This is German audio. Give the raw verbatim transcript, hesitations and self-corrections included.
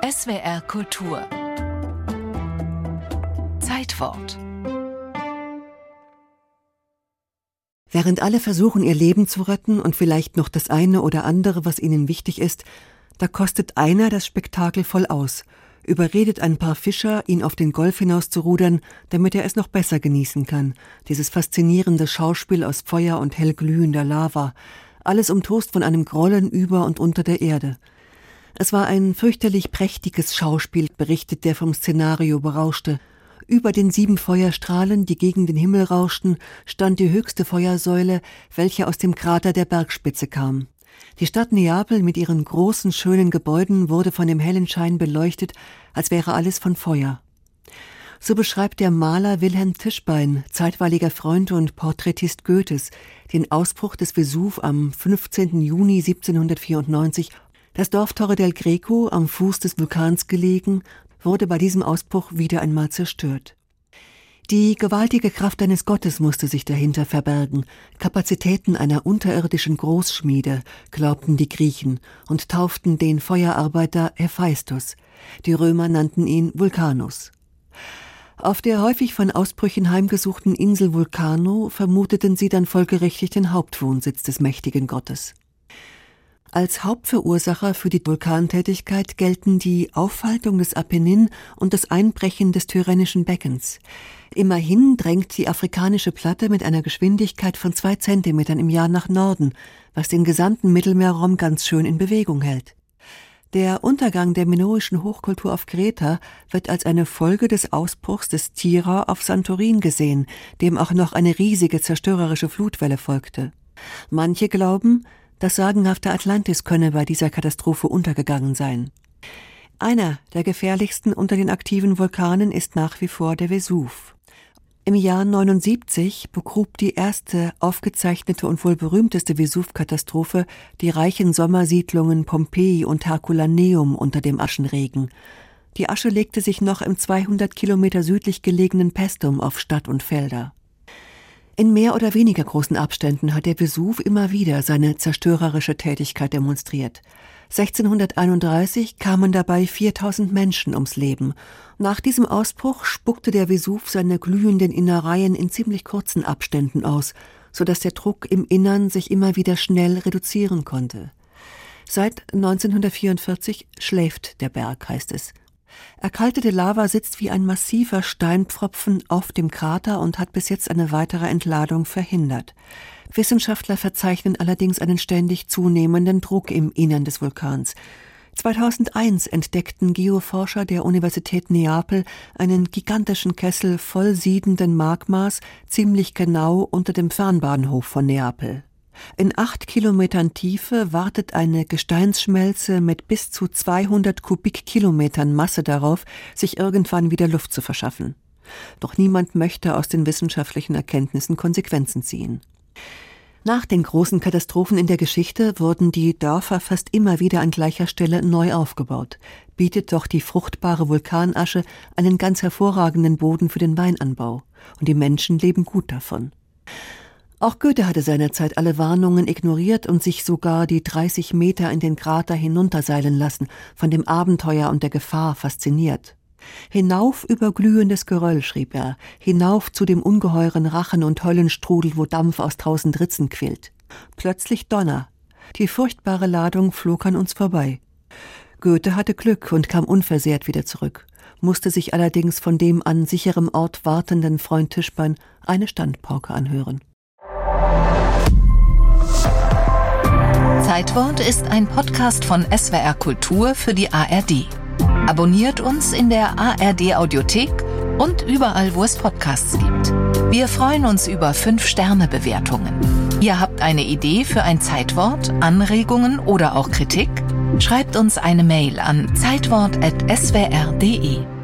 S W R Kultur Zeitwort. Während alle versuchen, ihr Leben zu retten und vielleicht noch das eine oder andere, was ihnen wichtig ist, da kostet einer das Spektakel voll aus, überredet ein paar Fischer, ihn auf den Golf hinaus zu rudern, damit er es noch besser genießen kann, dieses faszinierende Schauspiel aus Feuer und hellglühender Lava, alles umtost von einem Grollen über und unter der Erde. Es war ein fürchterlich prächtiges Schauspiel, berichtet der vom Szenario Berauschte. Über den sieben Feuerstrahlen, die gegen den Himmel rauschten, stand die höchste Feuersäule, welche aus dem Krater der Bergspitze kam. Die Stadt Neapel mit ihren großen, schönen Gebäuden wurde von dem hellen Schein beleuchtet, als wäre alles von Feuer. So beschreibt der Maler Wilhelm Tischbein, zeitweiliger Freund und Porträtist Goethes, den Ausbruch des Vesuv am fünfzehnten Juni siebzehnhundertvierundneunzig. Das Dorf Torre del Greco, am Fuß des Vulkans gelegen, wurde bei diesem Ausbruch wieder einmal zerstört. Die gewaltige Kraft eines Gottes musste sich dahinter verbergen, Kapazitäten einer unterirdischen Großschmiede, glaubten die Griechen und tauften den Feuerarbeiter Hephaistos. Die Römer nannten ihn Vulcanus. Auf der häufig von Ausbrüchen heimgesuchten Insel Vulcano vermuteten sie dann folgerichtig den Hauptwohnsitz des mächtigen Gottes. Als Hauptverursacher für die Vulkantätigkeit gelten die Aufhaltung des Apennin und das Einbrechen des Tyrrhenischen Beckens. Immerhin drängt die afrikanische Platte mit einer Geschwindigkeit von zwei Zentimetern im Jahr nach Norden, was den gesamten Mittelmeerraum ganz schön in Bewegung hält. Der Untergang der minoischen Hochkultur auf Kreta wird als eine Folge des Ausbruchs des Tira auf Santorin gesehen, dem auch noch eine riesige zerstörerische Flutwelle folgte. Manche glauben, das sagenhafte Atlantis könne bei dieser Katastrophe untergegangen sein. Einer der gefährlichsten unter den aktiven Vulkanen ist nach wie vor der Vesuv. Im Jahr neunundsiebzig begrub die erste aufgezeichnete und wohl berühmteste Vesuv-Katastrophe die reichen Sommersiedlungen Pompeji und Herculaneum unter dem Aschenregen. Die Asche legte sich noch im zweihundert Kilometer südlich gelegenen Paestum auf Stadt und Felder. In mehr oder weniger großen Abständen hat der Vesuv immer wieder seine zerstörerische Tätigkeit demonstriert. sechzehnhunderteinunddreißig kamen dabei viertausend Menschen ums Leben. Nach diesem Ausbruch spuckte der Vesuv seine glühenden Innereien in ziemlich kurzen Abständen aus, sodass der Druck im Innern sich immer wieder schnell reduzieren konnte. Seit neunzehnhundertvierundvierzig schläft der Berg, heißt es. Erkaltete Lava sitzt wie ein massiver Steinpfropfen auf dem Krater und hat bis jetzt eine weitere Entladung verhindert. Wissenschaftler verzeichnen allerdings einen ständig zunehmenden Druck im Innern des Vulkans. zweitausendeins entdeckten Geoforscher der Universität Neapel einen gigantischen Kessel voll siedenden Magmas ziemlich genau unter dem Fernbahnhof von Neapel. In acht Kilometern Tiefe wartet eine Gesteinsschmelze mit bis zu zweihundert Kubikkilometern Masse darauf, sich irgendwann wieder Luft zu verschaffen. Doch niemand möchte aus den wissenschaftlichen Erkenntnissen Konsequenzen ziehen. Nach den großen Katastrophen in der Geschichte wurden die Dörfer fast immer wieder an gleicher Stelle neu aufgebaut. Bietet doch die fruchtbare Vulkanasche einen ganz hervorragenden Boden für den Weinanbau. Und die Menschen leben gut davon. Auch Goethe hatte seinerzeit alle Warnungen ignoriert und sich sogar die dreißig Meter in den Krater hinunterseilen lassen, von dem Abenteuer und der Gefahr fasziniert. Hinauf über glühendes Geröll, schrieb er, hinauf zu dem ungeheuren Rachen- und Höllenstrudel, wo Dampf aus tausend Ritzen quillt. Plötzlich Donner. Die furchtbare Ladung flog an uns vorbei. Goethe hatte Glück und kam unversehrt wieder zurück, musste sich allerdings von dem an sicherem Ort wartenden Freund Tischbein eine Standpauke anhören. Zeitwort ist ein Podcast von S W R Kultur für die A R D. Abonniert uns in der A R D Audiothek und überall, wo es Podcasts gibt. Wir freuen uns über fünf Sterne Bewertungen. Ihr habt eine Idee für ein Zeitwort, Anregungen oder auch Kritik? Schreibt uns eine Mail an zeitwort at s w r punkt d e.